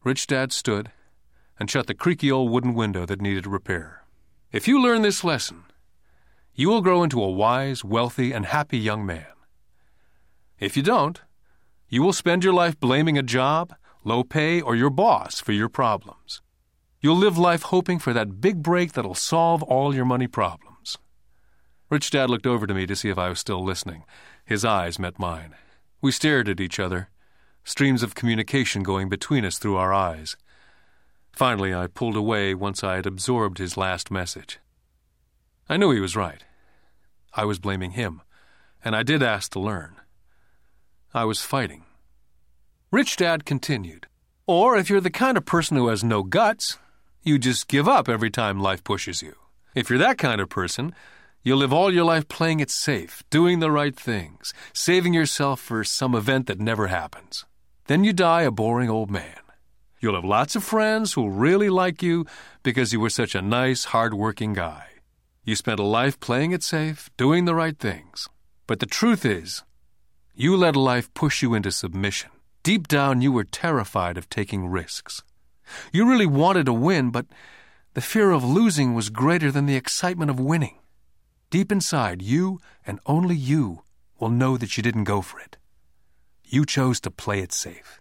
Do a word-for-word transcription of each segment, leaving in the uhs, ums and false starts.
Rich Dad stood and shut the creaky old wooden window that needed repair. If you learn this lesson, you will grow into a wise, wealthy, and happy young man. If you don't, you will spend your life blaming a job, low pay, or your boss for your problems. You'll live life hoping for that big break that'll solve all your money problems. Rich Dad looked over to me to see if I was still listening. His eyes met mine. We stared at each other, streams of communication going between us through our eyes. Finally, I pulled away once I had absorbed his last message. I knew he was right. I was blaming him, and I did ask to learn. I was fighting. Rich Dad continued, or if you're the kind of person who has no guts, you just give up every time life pushes you. If you're that kind of person, you'll live all your life playing it safe, doing the right things, saving yourself for some event that never happens. Then you die a boring old man. You'll have lots of friends who'll really like you because you were such a nice, hard-working guy. You spent a life playing it safe, doing the right things. But the truth is, you let life push you into submission. Deep down, you were terrified of taking risks. You really wanted to win, but the fear of losing was greater than the excitement of winning. Deep inside, you and only you will know that you didn't go for it. You chose to play it safe.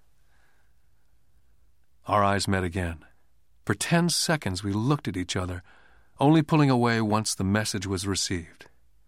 Our eyes met again. For ten seconds, we looked at each other, only pulling away once the message was received.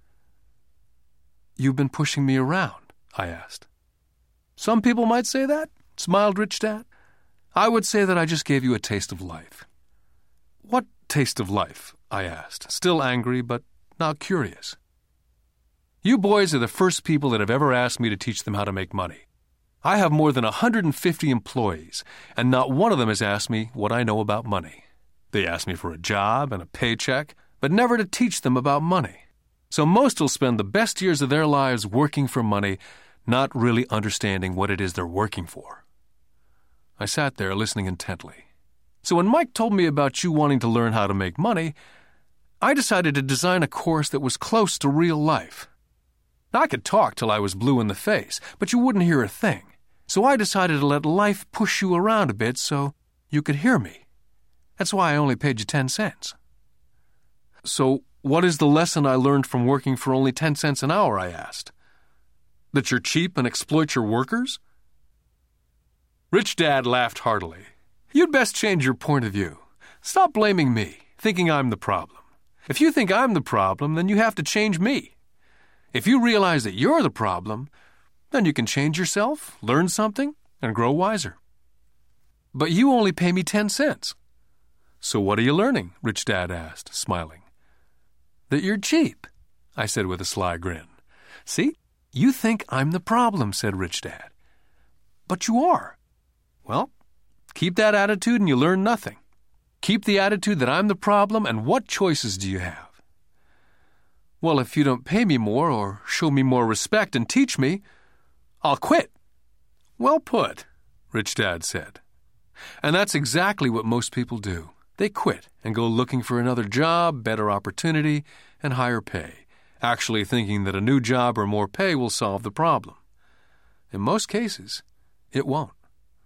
"You've been pushing me around?" I asked. "Some people might say that," smiled Rich Dad. "I would say that I just gave you a taste of life." "What taste of life?" I asked, still angry, but now curious. "You boys are the first people that have ever asked me to teach them how to make money. I have more than one hundred fifty employees, and not one of them has asked me what I know about money. They ask me for a job and a paycheck, but never to teach them about money. So most will spend the best years of their lives working for money, not really understanding what it is they're working for." I sat there listening intently. So when Mike told me about you wanting to learn how to make money, I decided to design a course that was close to real life. Now, I could talk till I was blue in the face, but you wouldn't hear a thing. So I decided to let life push you around a bit so you could hear me. That's why I only paid you ten cents. "So what is the lesson I learned from working for only ten cents an hour?" I asked. "That you're cheap and exploit your workers?" Rich Dad laughed heartily. "You'd best change your point of view. Stop blaming me, thinking I'm the problem. If you think I'm the problem, then you have to change me. If you realize that you're the problem, then you can change yourself, learn something, and grow wiser." "But you only pay me ten cents. "So what are you learning?" Rich Dad asked, smiling. "That you're cheap," I said with a sly grin. "See, you think I'm the problem," said Rich Dad. "But you are. Well, keep that attitude and you learn nothing. Keep the attitude that I'm the problem, and what choices do you have?" "Well, if you don't pay me more or show me more respect and teach me, I'll quit." "Well put," Rich Dad said. And that's exactly what most people do. They quit and go looking for another job, better opportunity, and higher pay, actually thinking that a new job or more pay will solve the problem. In most cases, it won't.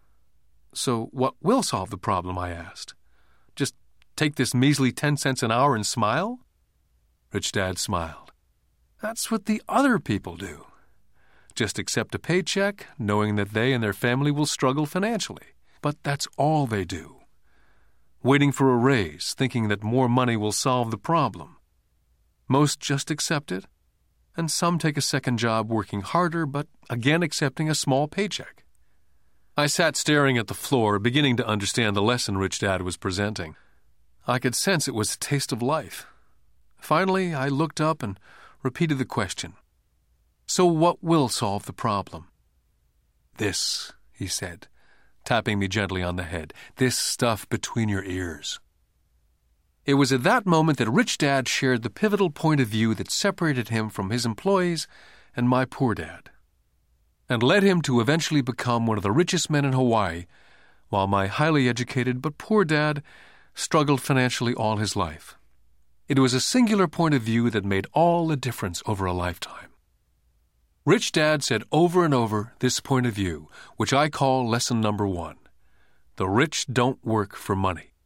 "So what will solve the problem?" I asked. "Just take this measly ten cents an hour and smile?" Rich Dad smiled. "That's what the other people do. Just accept a paycheck, knowing that they and their family will struggle financially. But that's all they do. Waiting for a raise, thinking that more money will solve the problem. Most just accept it, and some take a second job working harder, but again accepting a small paycheck." I sat staring at the floor, beginning to understand the lesson Rich Dad was presenting. I could sense it was a taste of life. Finally, I looked up and repeated the question. "So what will solve the problem?" "This," he said, tapping me gently on the head. "This stuff between your ears." It was at that moment that Rich Dad shared the pivotal point of view that separated him from his employees and my poor dad, and led him to eventually become one of the richest men in Hawaii, while my highly educated but poor dad struggled financially all his life. It was a singular point of view that made all the difference over a lifetime. Rich Dad said over and over this point of view, which I call lesson number one. The rich don't work for money.